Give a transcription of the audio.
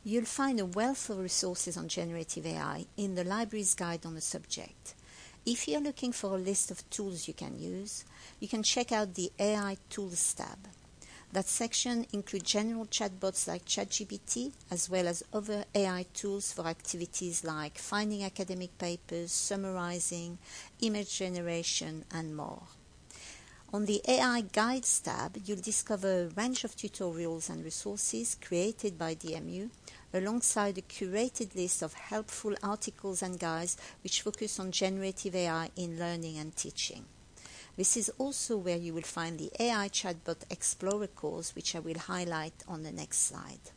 You'll find a wealth of resources on generative AI in the library's guide on the subject. If you're looking for a list of tools you can use, you can check out the AI Tools tab. That section includes general chatbots like ChatGPT, as well as other AI tools for activities like finding academic papers, summarizing, image generation, and more. On the AI Guides tab, you'll discover a range of tutorials and resources created by DMU, alongside a curated list of helpful articles and guides which focus on generative AI in learning and teaching. This is also where you will find the AI Chatbot Explorer course, which I will highlight on the next slide.